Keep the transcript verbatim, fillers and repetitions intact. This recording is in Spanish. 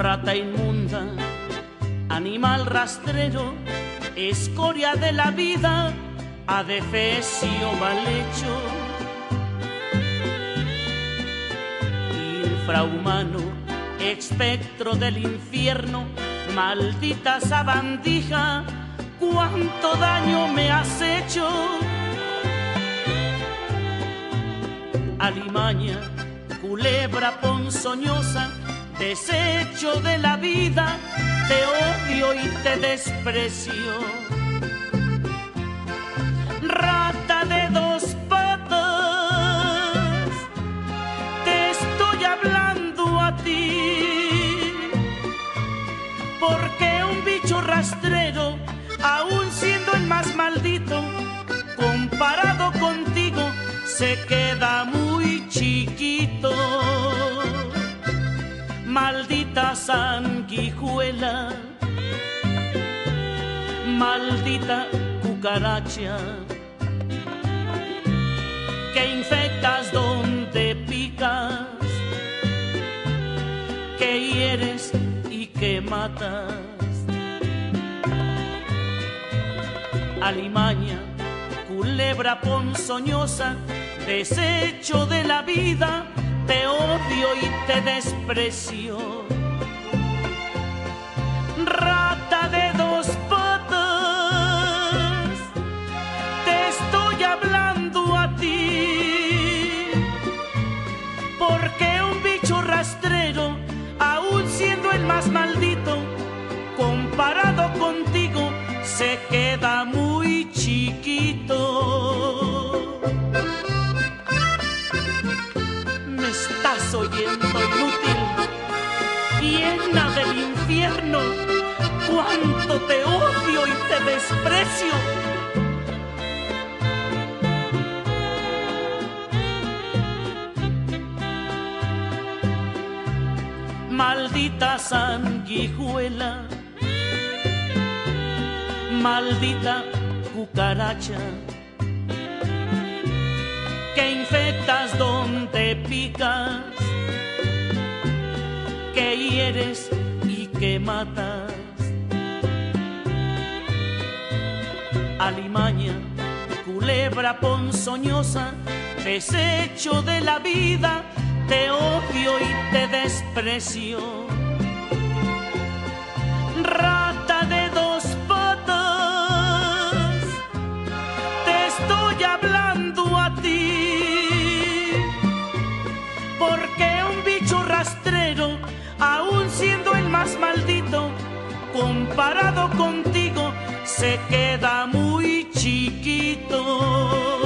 rata inmunda, animal rastrero, escoria de la vida, adefesio mal hecho, infrahumano, espectro del infierno, maldita sabandija, cuánto daño me has hecho. Alimaña, culebra ponzoñosa, desecho de la vida, te odio y te desprecio. Rata de dos patas, te estoy hablando a ti, porque un bicho rastrero, aún siendo el más maldito, comparado contigo, se queda muy chiquito. Maldita sanguijuela, maldita cucaracha, que infectas donde picas, que hieres y que matas. Alimaña, culebra ponzoñosa, desecho de la vida, te odio y te desprecio. Rata de dos patas, te estoy hablando a ti, porque un bicho rastrero, aún siendo el más maldito, comparado contigo, se queda muy chiquito. Me estás oyendo, inútil, llena del infierno, cuánto te odio y te desprecio. Maldita sanguijuela, maldita cucaracha, que infectas donde picas, que hieres y que matas. Alimaña, culebra ponzoñosa, desecho de la vida, te odio y te desprecio. Rata de dos patas, te estoy hablando a ti, porque un bicho rastrero, aún siendo el más maldito, comparado contigo, se queda muy chiquito.